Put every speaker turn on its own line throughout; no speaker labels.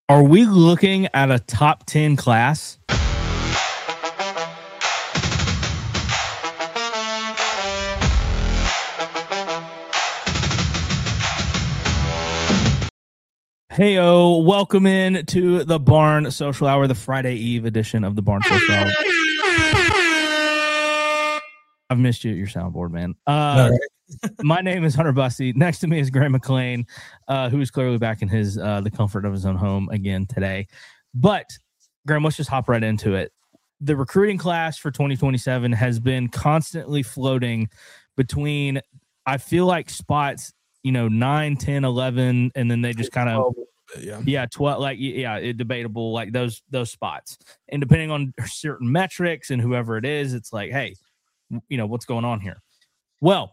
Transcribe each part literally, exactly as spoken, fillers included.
Are we looking at a top ten class? Heyo, welcome in to the Barn Social Hour, the Friday Eve edition of the Barn Social Hour. I've missed you at your soundboard, man. Uh, my name is Hunter Bussey. Next to me is Graham McLean, uh, who is clearly back in his uh, the comfort of his own home again today. But, Graham, let's just hop right into it. The recruiting class for twenty twenty-seven has been constantly floating between, I feel like, spots, you know, nine, ten, eleven, and then they just kind of, yeah, yeah, twelve, like, yeah, it, debatable, like those those spots. And depending on certain metrics and whoever it is, it's like, hey, you know, what's going on here? Well,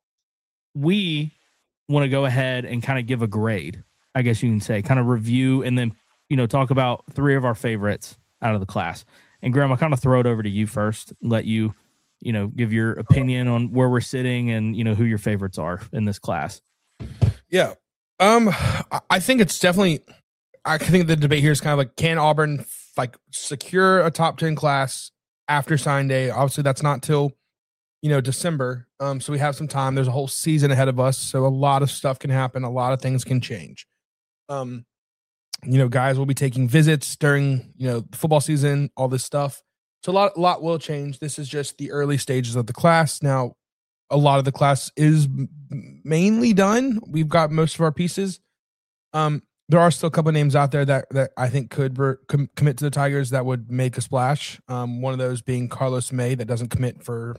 we want to go ahead and kind of give a grade, I guess you can say, kind of review and then, you know, talk about three of our favorites out of the class. And Graham, I'll kind of throw it over to you first, let you, you know, give your opinion on where we're sitting and, you know, who your favorites are in this class.
Yeah. Um, I think it's definitely, I think the debate here is kind of like, can Auburn like secure a top ten class after sign day? Obviously that's not till, you know, December. Um, so we have some time. There's a whole season ahead of us. So a lot of stuff can happen. A lot of things can change. Um, you know, guys will be taking visits during, you know, football season, all this stuff. So a lot, a lot will change. This is just the early stages of the class. Now, a lot of the class is mainly done. We've got most of our pieces. Um, there are still a couple of names out there that, that I think could re- com- commit to the Tigers that would make a splash. Um, one of those being Carlos May, that doesn't commit for,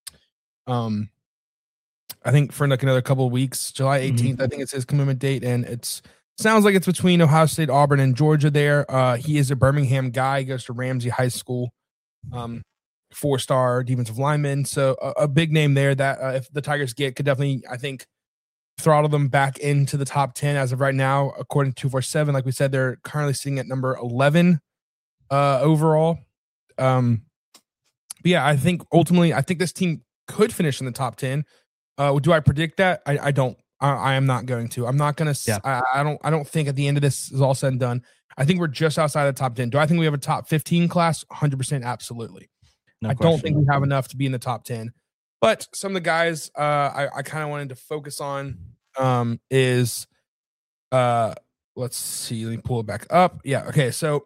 um, I think for like another couple of weeks. July eighteenth, mm-hmm. I think it's his commitment date, and it's sounds like it's between Ohio State, Auburn, and Georgia there. Uh, he is a Birmingham guy. He goes to Ramsey High School. Um, four-star defensive lineman. So a, a big name there that uh, if the Tigers get could definitely, I think, throttle them back into the top ten as of right now. According to two forty-seven, like we said, they're currently sitting at number eleven uh, overall. Um, but yeah, I think ultimately, I think this team could finish in the top ten. Uh, do I predict that? I, I don't. I, I am not going to. I'm not going to. Yeah. I, I don't. I don't think at the end of this is all said and done. I think we're just outside the top ten. Do I think we have a top fifteen class? one hundred percent, absolutely. No I question. Don't think we have enough to be in the top ten. But some of the guys uh, I, I kind of wanted to focus on um, is, uh, let's see, let me pull it back up. Yeah, okay, so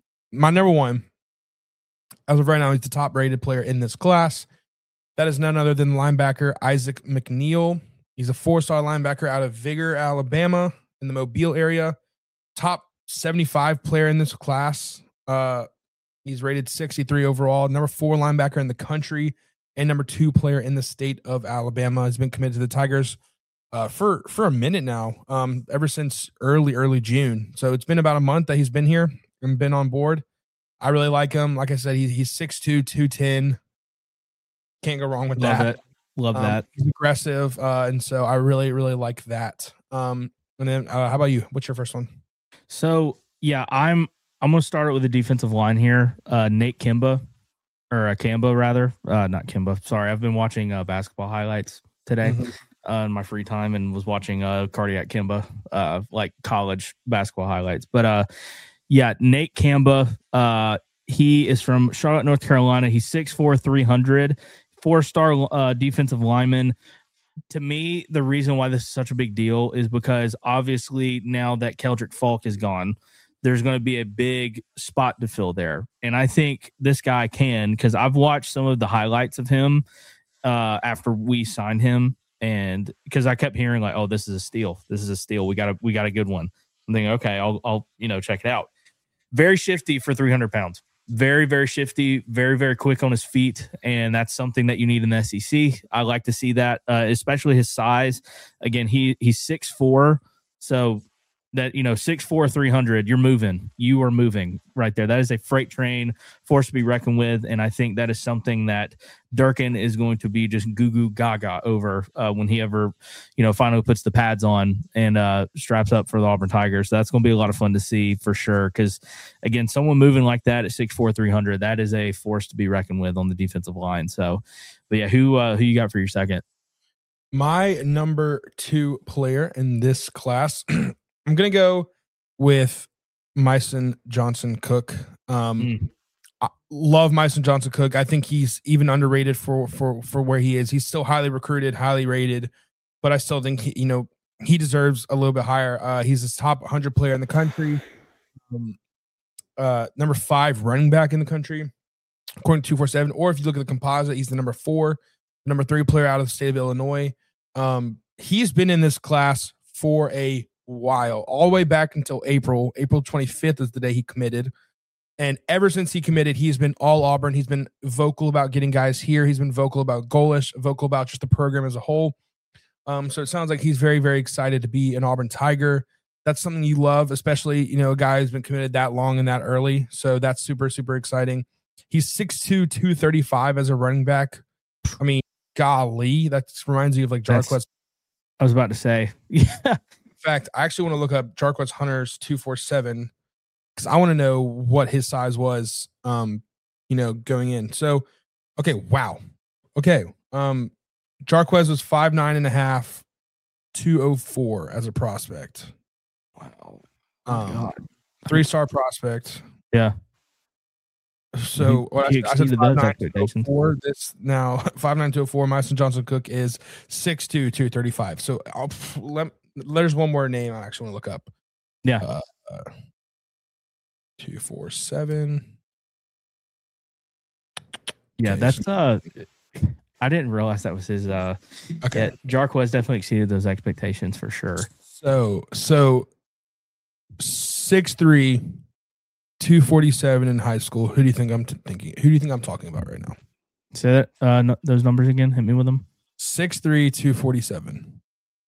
my number one, as of right now, he's the top-rated player in this class. That is none other than linebacker Isaac McNeil. He's a four-star linebacker out of Vigor, Alabama, in the Mobile area. Top seventy-five player in this class. Uh He's rated sixty-three overall, number four linebacker in the country, and number two player in the state of Alabama. Has been committed to the Tigers uh, for for a minute now, um, ever since early, early June. So it's been about a month that he's been here and been on board. I really like him. Like I said, he, he's six two, two ten. Can't go wrong with
Love
that.
It. Love
um,
that.
He's aggressive, uh, and so I really, really like that. Um, and then uh, how about you? What's your first one?
So, yeah, I'm I'm going to start it with the defensive line here. Uh, Nate Kimba, or uh, Kamba, rather. Uh, not Kimba. Sorry, I've been watching uh, basketball highlights today mm-hmm. uh, in my free time and was watching uh, Cardiac Kimba, uh, like college basketball highlights. But, uh, yeah, Nate Kamba, uh, he is from Charlotte, North Carolina. He's six four, three hundred, four-star uh, defensive lineman. To me, the reason why this is such a big deal is because, obviously, now that Keldrick Falk is gone, there's going to be a big spot to fill there. And I think this guy can, because I've watched some of the highlights of him uh, after we signed him. And because I kept hearing like, oh, this is a steal. This is a steal. We got a, we got a good one. I'm thinking, okay, I'll, I'll, you know, check it out. Very shifty for three hundred pounds. Very, very shifty, very, very quick on his feet. And that's something that you need in the S E C. I like to see that, uh, especially his size. Again, he he's six four. So, that, you know, six four, three hundred, you're moving. You are moving right there. That is a freight train, force to be reckoned with. And I think that is something that Durkin is going to be just goo goo gaga over uh, when he ever, you know, finally puts the pads on and uh, straps up for the Auburn Tigers. So that's going to be a lot of fun to see for sure. Because, again, someone moving like that at six four, three hundred, that is a force to be reckoned with on the defensive line. So, but yeah, who uh, who you got for your second?
My number two player in this class, I'm going to go with Myson Johnson Cook. Um,
Mm.
I love Myson Johnson Cook. I think he's even underrated for for for where he is. He's still highly recruited, highly rated, but I still think he, you know, he deserves a little bit higher. Uh, he's the top one hundred player in the country, um, uh, number five running back in the country, according to two forty-seven. Or if you look at the composite, he's the number four, number three player out of the state of Illinois. Um, he's been in this class for a while, all the way back until April. April twenty-fifth is the day he committed. And ever since he committed, he's been all Auburn. He's been vocal about getting guys here. He's been vocal about Golesh, vocal about just the program as a whole. Um, so it sounds like he's very, very excited to be an Auburn Tiger. That's something you love, especially, you know, a guy who's been committed that long and that early. So that's super, super exciting. He's six two, two thirty-five as a running back. I mean, golly, that reminds me of like Jarquez.
I was about to say. Yeah.
In fact, I actually want to look up Jarquez Hunter's two forty-seven. Because I want to know what his size was, um, you know, going in. So, okay, wow. Okay. Um, Jarquez was five nine and a half, two oh four as a prospect.
Wow.
Um,
God.
Three-star prospect.
Yeah.
So,
he,
what
he
I, I said
exceeded
five
those
nine,
expectations.
four, this now five nine two oh four. Myson Johnson Cook is six two, two thirty-five. So, I'll, let, there's one more name I actually want to look up.
Yeah.
Uh, uh, two four seven.
Yeah,
Okay,
that's
so-
uh I didn't realize that was his uh
Okay.
yeah, Jarquez definitely exceeded those expectations for sure.
So, so six three, two forty-seven in high school. Who do you think I'm t- thinking? Who do you think I'm talking about right now?
Say that uh no, those numbers again. Hit me with them.
six three, two forty-seven.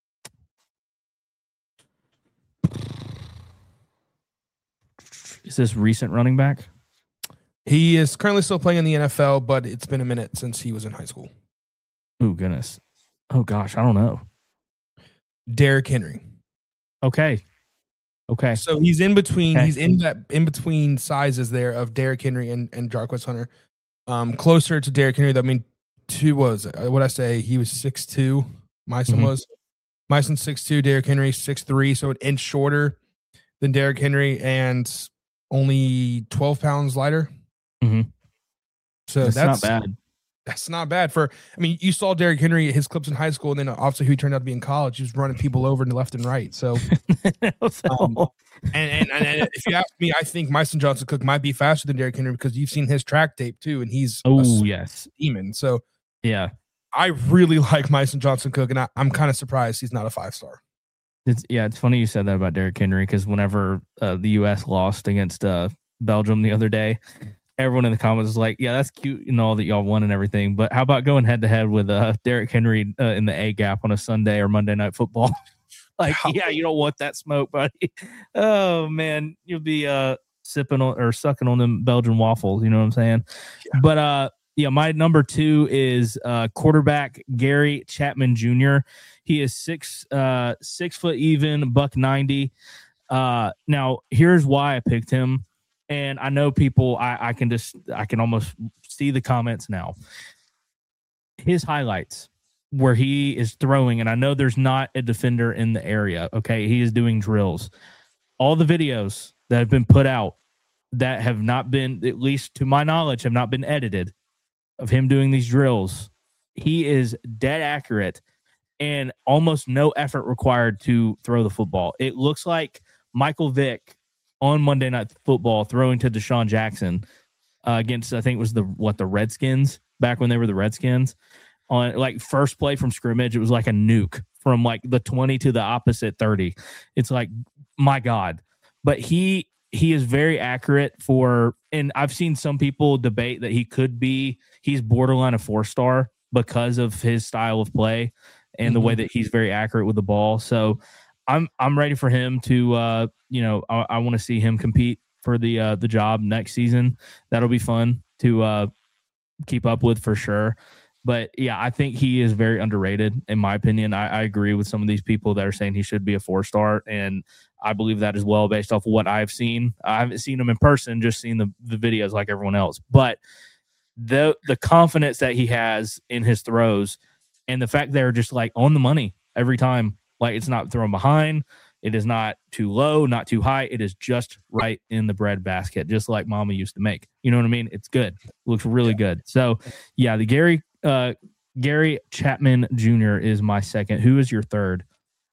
Is this recent running back?
He is currently still playing in the N F L, but it's been a minute since he was in high school.
Oh goodness. Oh gosh, I don't know.
Derrick Henry.
Okay. Okay.
So he's in between.
Okay.
He's in that in between sizes there of Derrick Henry and and Jarquez Hunter. Um, closer to Derrick Henry. I mean, two was what I say. He was six two. Myson
Mhm.
was. Myson six two. Derrick Henry six three. So an inch shorter than Derrick Henry and only twelve pounds lighter.
Mhm.
So
That's,
that's,
not bad.
That's not bad for. I mean, you saw Derrick Henry his clips in high school, and then obviously who he turned out to be in college. He was running people over to left and right. So, um, and, and and if you ask me, I think Myson Johnson Cook might be faster than Derrick Henry because you've seen his track tape too, and he's
oh
a
yes.
demon. So
Yeah.
I really like Myson Johnson Cook, and I, I'm kind of surprised he's not a five star.
It's yeah, it's funny you said that about Derrick Henry because whenever uh, the U S lost against uh, Belgium the other day, everyone in the comments was like, "Yeah, that's cute and all that y'all won and everything, but how about going head to head with uh, Derrick Henry uh, in the A gap on a Sunday or Monday Night Football?" Like, yeah, you don't want that smoke, buddy. Oh man, you'll be uh, sipping on or sucking on them Belgian waffles. You know what I'm saying?
Yeah.
But uh, yeah, my number two is uh, quarterback Gary Chapman Junior He is six uh, six foot even, buck ninety. Uh, now here's why I picked him. And I know people, I, I can just, I can almost see the comments now. His highlights where he is throwing, and I know there's not a defender in the area. Okay. He is doing drills. All the videos that have been put out that have not been, at least to my knowledge, have not been edited of him doing these drills. He is dead accurate and almost no effort required to throw the football. It looks like Michael Vick on Monday Night Football throwing to Deshaun Jackson uh, against, I think it was the, what, the Redskins, back when they were the Redskins. On like first play from scrimmage, it was like a nuke from like the twenty to the opposite thirty. It's like, my God. But he he is very accurate for, and I've seen some people debate that he could be, he's borderline a four-star because of his style of play and mm-hmm. the way that he's very accurate with the ball. So I'm I'm ready for him to uh you know I, I want to see him compete for the uh the job next season. That'll be fun to uh keep up with for sure. But yeah, I think he is very underrated in my opinion. I, I agree with some of these people that are saying he should be a four star, and I believe that as well based off of what I've seen. I haven't seen him in person, just seen the the videos like everyone else. But the the confidence that he has in his throws and the fact they're just like on the money every time. Like, it's not thrown behind. It is not too low, not too high. It is just right in the bread basket, just like Mama used to make. You know what I mean? It's good. Looks really yeah. good. So, yeah, the Gary uh, Gary Chapman Junior is my second. Who is your third?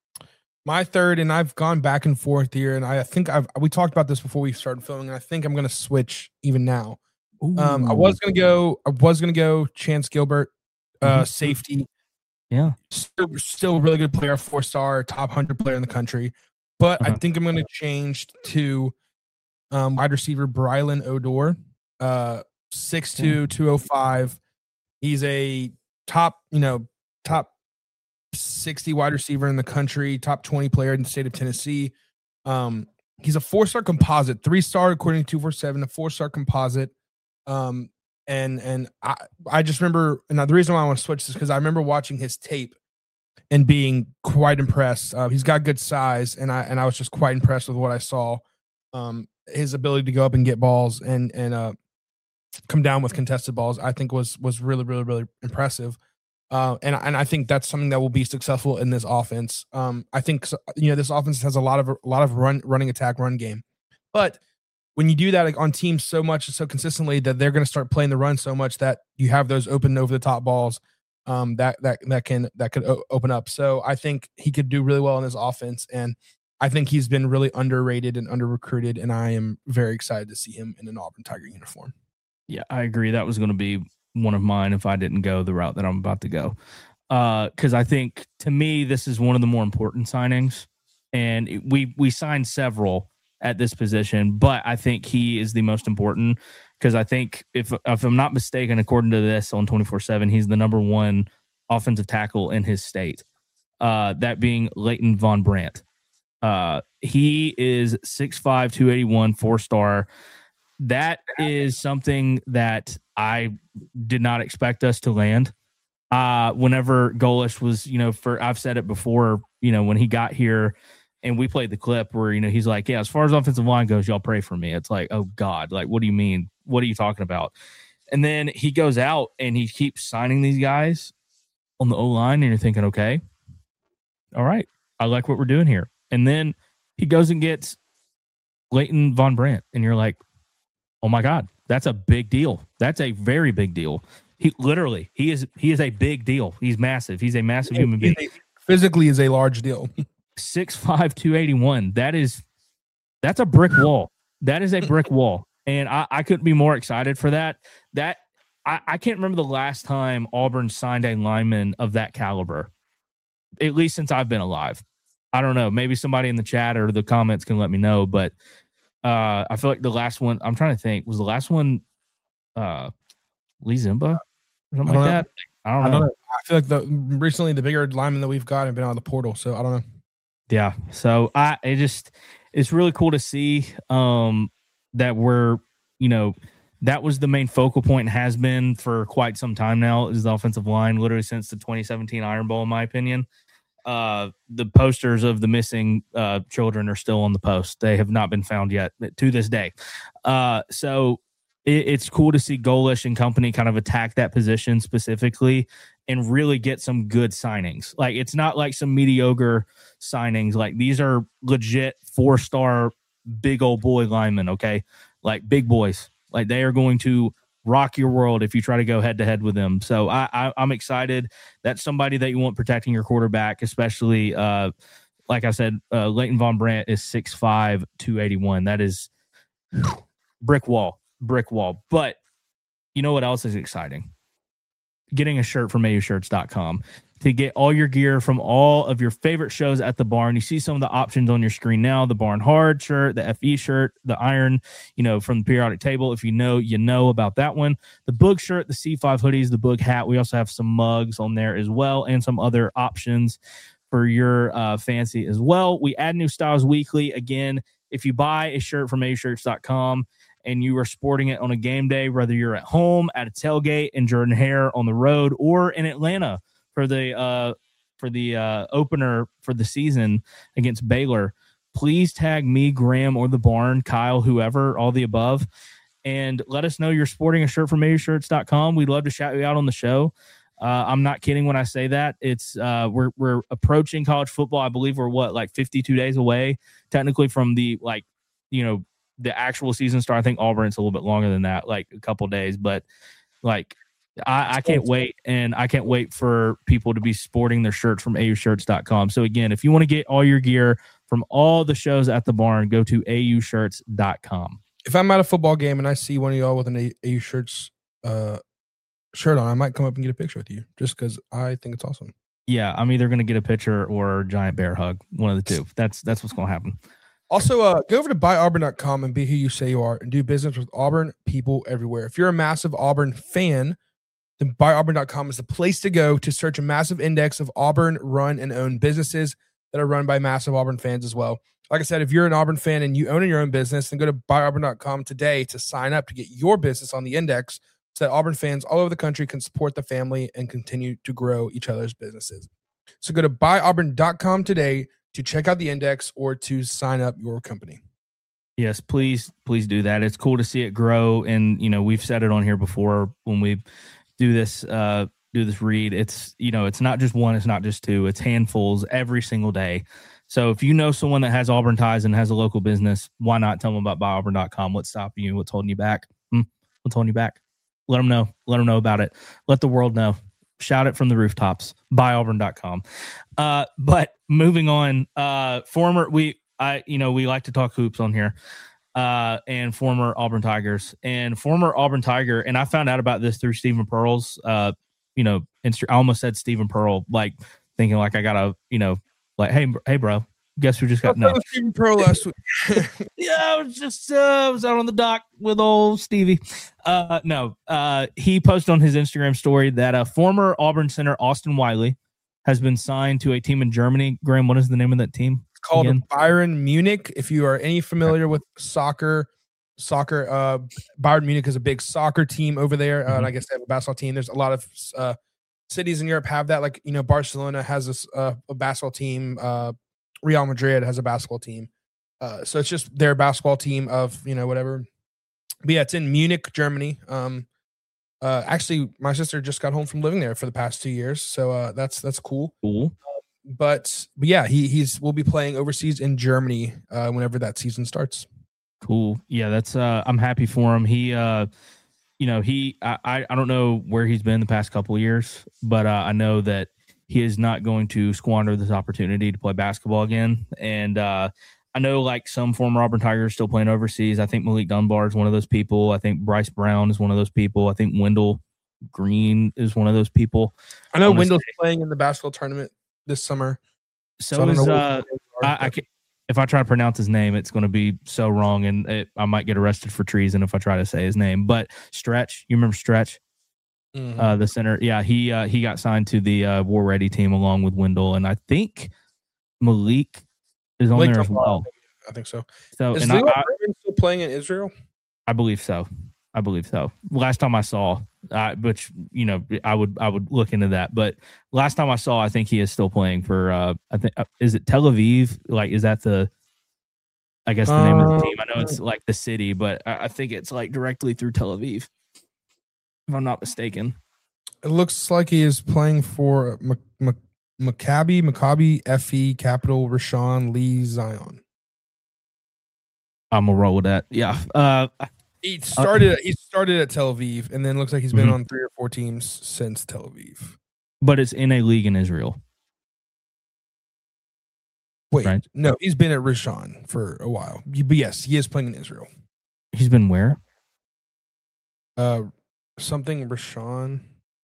My third, and I've gone back and forth here, and I think I've we talked about this before we started filming, and I think I'm going to switch even now. Um, I was going to go. I was going to go Chance Gilbert, uh, mm-hmm. safety.
Yeah,
still, still a really good player, four star, top hundred player in the country. But uh-huh. I think I'm going to change to um, wide receiver Brylan Odor, uh, six two, two oh five. He's a top, you know, top sixty wide receiver in the country, top twenty player in the state of Tennessee. Um, he's a four star composite, three star according to two forty-seven, a four star composite. Um, And and I, I just remember, and the reason why I want to switch is because I remember watching his tape and being quite impressed. Uh, he's got good size, and I and I was just quite impressed with what I saw. Um, his ability to go up and get balls and and uh, come down with contested balls, I think was was really really really impressive. Uh, and and I think that's something that will be successful in this offense. Um, I think you know this offense has a lot of a lot of run running attack run game, but when you do that like on teams so much and so consistently that they're going to start playing the run so much that you have those open over the top balls um, that that that can that could o- open up. So I think he could do really well in this offense, and I think he's been really underrated and under recruited, and I am very excited to see him in an Auburn Tiger uniform.
Yeah, I agree. That was going to be one of mine if I didn't go the route that I'm about to go, because uh, I think to me this is one of the more important signings, and it, we we signed several at this position, but I think he is the most important because I think if if I'm not mistaken, according to this on twenty-four seven, he's the number one offensive tackle in his state. Uh, that being Leighton Von Brandt. Uh, he is six five, two eighty-one, four star. That is something that I did not expect us to land. Uh, whenever Golesh was, you know, for I've said it before, you know, when he got here. And we played the clip where, you know, he's like, yeah, as far as offensive line goes, y'all pray for me. It's like, oh, God, like, what do you mean? What are you talking about? And then he goes out and he keeps signing these guys on the O-line, and you're thinking, okay, all right, I like what we're doing here. And then he goes and gets Leighton Von Brandt, and you're like, oh, my God, that's a big deal. That's a very big deal. He literally, he is he is a big deal. He's massive. He's a massive yeah, human being.
Physically is a large deal.
six five, two eighty-one. That is, that's a brick wall. That is a brick wall. And I, I couldn't be more excited for that. That I, I can't remember the last time Auburn signed a lineman of that caliber, at least since I've been alive. I don't know. Maybe somebody in the chat or the comments can let me know. But uh, I feel like the last one, I'm trying to think, was the last one uh, Lee Zimba or something like that? I don't, I don't know. know.
I feel like the recently the bigger linemen that we've got have been on the portal. So I don't know.
Yeah. So I, it just, it's really cool to see um, that we're, you know, that was the main focal point and has been for quite some time now is the offensive line, literally since the twenty seventeen Iron Bowl, in my opinion. Uh, the posters of the missing uh, children are still on the post. They have not been found yet to this day. Uh, so it, it's cool to see Golesh and company kind of attack that position specifically and really get some good signings. Like, it's not like some mediocre signings. Like, these are legit four-star big old boy linemen, okay? Like, big boys. Like, they are going to rock your world if you try to go head-to-head with them. So I, I, I'm excited. That's somebody that you want protecting your quarterback, especially, uh, like I said, uh, Leighton Von Brandt is six five, two eighty-one. That is brick wall, brick wall. But you know what else is exciting? Getting a shirt from A U shirts dot com to get all your gear from all of your favorite shows at the barn. You see some of the options on your screen now, the Barn Hard shirt, the F E shirt, the Iron, you know, from the periodic table. If you know, you know about that one. The Boog shirt, the C five hoodies, the Boog hat. We also have some mugs on there as well and some other options for your uh, fancy as well. We add new styles weekly. Again, if you buy a shirt from A U shirts dot com, and you are sporting it on a game day, whether you're at home, at a tailgate, in Jordan Hare on the road, or in Atlanta for the uh, for the uh, opener for the season against Baylor, please tag me, Graham, or the barn, Kyle, whoever, all the above, and let us know you're sporting a shirt from A U shirts dot com. We'd love to shout you out on the show. Uh, I'm not kidding when I say that. It's uh, we're we're approaching college football. I believe we're what like fifty-two days away, technically, from the like you know the actual season start. I think Auburn's a little bit longer than that, like a couple days. But like I, I can't wait, and I can't wait for people to be sporting their shirts from A U shirts dot com. So again, if you want to get all your gear from all the shows at the barn, go to A U shirts dot com.
If I'm at a football game and I see one of y'all with an A U shirts uh, shirt on, I might come up and get a picture with you just because I think it's awesome.
Yeah, I'm either going to get a picture or a giant bear hug. One of the two. That's that's what's going to happen.
Also, uh, go over to buy auburn dot com and be who you say you are and do business with Auburn people everywhere. If you're a massive Auburn fan, then buy auburn dot com is the place to go to search a massive index of Auburn run and owned businesses that are run by massive Auburn fans as well. Like I said, if you're an Auburn fan and you own your own business, then go to buy auburn dot com today to sign up to get your business on the index so that Auburn fans all over the country can support the family and continue to grow each other's businesses. So go to buy auburn dot com today to check out the index or to sign up your company.
Yes, please, please do that. It's cool to see it grow. And, you know, we've said it on here before when we do this, uh, do this read. It's, you know, it's not just one, it's not just two, it's handfuls every single day. So if you know someone that has Auburn ties and has a local business, why not tell them about buy auburn dot com? What's stopping you? What's holding you back? Hmm? What's holding you back? Let them know. Let them know about it. Let the world know. Shout it from the rooftops. buy auburn dot com. Uh, but moving on, uh, former, we, I, you know, we like to talk hoops on here, uh, and former Auburn Tigers and former Auburn Tiger. And I found out about this through Stephen Pearl's, uh, you know, Insta- I almost said Stephen Pearl, like thinking like I gotta, you know, like, hey, hey, bro, guess who just got no.
Stephen Pearl last week.
Yeah, I was just, uh, I was out on the dock with old Stevie. Uh, no, uh, he posted on his Instagram story that a former Auburn center, Austin Wiley, has been signed to a team in Germany. Graham, what is the name of that team?
It's called
again?
Bayern Munich. If you are any familiar with soccer, soccer, uh, Bayern Munich is a big soccer team over there. Uh,
Mm-hmm.
and I guess they have a basketball team. There's a lot of uh, cities in Europe have that. Like, you know, Barcelona has a, uh, a basketball team. Uh, Real Madrid has a basketball team. Uh, so it's just their basketball team of, you know, whatever. But yeah, it's in Munich, Germany. Um, uh, actually, my sister just got home from living there for the past two years. So uh, that's that's cool.
Cool.
But, but yeah, he he's will be playing overseas in Germany uh, whenever that season starts.
Cool. Yeah, that's uh I'm happy for him. He uh you know, he I I don't know where he's been the past couple of years, but uh, I know that he is not going to squander this opportunity to play basketball again. And uh I know like some former Auburn Tigers still playing overseas. I think Malik Dunbar is one of those people. I think Bryce Brown is one of those people. I think Wendell Green is one of those people.
I know
Honestly.
Wendell's playing in the basketball tournament this summer.
So,
so
is
I
uh I, I can if I try to pronounce his name, it's going to be so wrong, and it, I might get arrested for treason if I try to say his name. But Stretch, you remember Stretch, mm-hmm. uh, the center? Yeah, he uh, he got signed to the uh, War Ready team along with Wendell, and I think Malik is on Malik there as well.
I think so.
So,
is
and
Leo
I,
Berman still playing in Israel?
I believe so. I believe so. Last time I saw, uh, which you know, I would I would look into that. But last time I saw, I think he is still playing for. Uh, I think uh, is it Tel Aviv? Like, is that the? I guess the uh, name of the team. I know it's like the city, but I, I think it's like directly through Tel Aviv, if I'm not mistaken.
It looks like he is playing for M- M- Maccabi, Maccabi, F E, Capital, Rashawn, Lee, Zion.
I'm gonna roll with that. Yeah. Uh,
He started. Uh, he started at Tel Aviv, and then looks like he's been mm-hmm. on three or four teams since Tel Aviv.
But it's in a league in Israel.
Wait,
right?
No, he's been at Rishon for a while. But yes, he is playing in Israel.
He's been where?
Uh, something Rishon.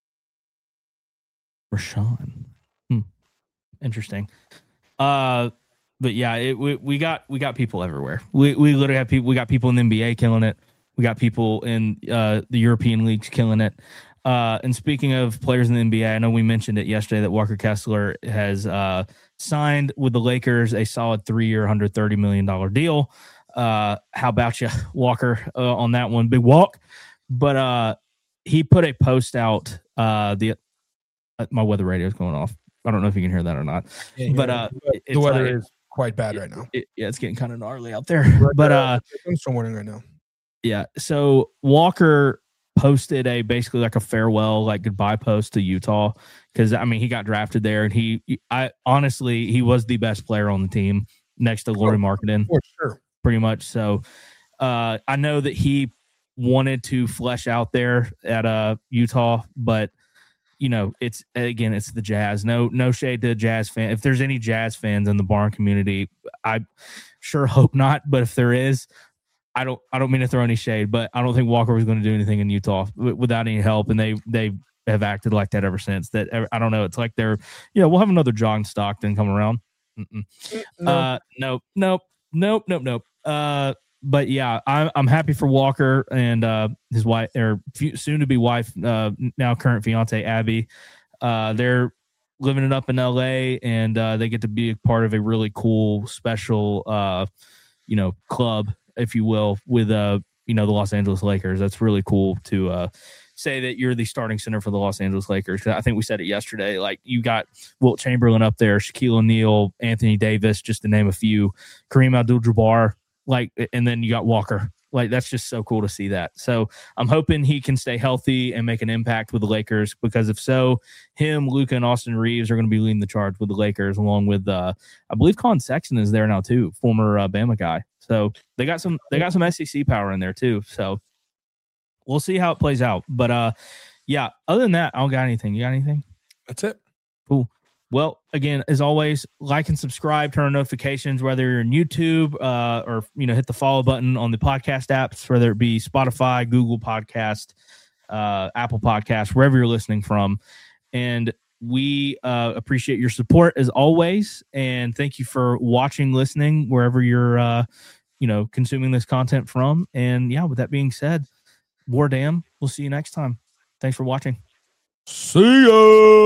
Rishon. Hmm. Interesting. Uh. But yeah, it, we we got we got people everywhere. We we literally have people. We got people in the N B A killing it. We got people in uh, the European leagues killing it. Uh, and speaking of players in the N B A, I know we mentioned it yesterday that Walker Kessler has uh, signed with the Lakers a solid three-year, one hundred thirty million dollars deal. Uh, how about you, Walker, uh, on that one? Big walk. But uh, he put a post out. Uh, the uh, my weather radio is going off. I don't know if you can hear that or not.
Yeah,
but uh,
the weather
like,
is quite bad right now.
It, yeah, it's getting kind of gnarly out there. But uh,
it's storm warning right now.
Yeah. So Walker posted a basically like a farewell, like goodbye post to Utah because I mean he got drafted there and he, I honestly he was the best player on the team next to Lauri Markkanen,
for sure,
pretty much. So uh, I know that he wanted to flesh out there at uh, Utah, but you know it's again it's the Jazz. No no shade to Jazz fan. If there's any Jazz fans in the Barn community, I sure hope not. But if there is, I don't. I don't mean to throw any shade, but I don't think Walker was going to do anything in Utah w- without any help, and they they have acted like that ever since. That I don't know. It's like they're, you know, we'll have another John Stockton come around. Mm-mm. No. Uh, nope, nope, nope, nope, nope. Uh, but yeah, I'm I'm happy for Walker and uh, his wife, or soon to be wife, uh, now current fiance Abby. Uh, they're living it up in L A, and uh, they get to be a part of a really cool, special, uh, you know, club, if you will, with uh, you know, the Los Angeles Lakers. That's really cool to uh, say that you're the starting center for the Los Angeles Lakers. I think we said it yesterday. Like you got Wilt Chamberlain up there, Shaquille O'Neal, Anthony Davis, just to name a few, Kareem Abdul-Jabbar, like, and then you got Walker. Like that's just so cool to see that. So I'm hoping he can stay healthy and make an impact with the Lakers, because if so, him, Luka, and Austin Reeves are going to be leading the charge with the Lakers, along with uh, I believe Colin Sexton is there now too, former uh, Bama guy. So they got some they got some S E C power in there too. So we'll see how it plays out. But uh, yeah, other than that, I don't got anything. You got anything?
That's it.
Cool. Well, again, as always, like and subscribe, turn on notifications, whether you're in YouTube uh, or, you know, hit the follow button on the podcast apps, whether it be Spotify, Google Podcast, uh, Apple Podcast, wherever you're listening from. And we uh, appreciate your support as always. And thank you for watching, listening, wherever you're, uh, you know, consuming this content from. And yeah, with that being said, War Damn, we'll see you next time. Thanks for watching.
See ya.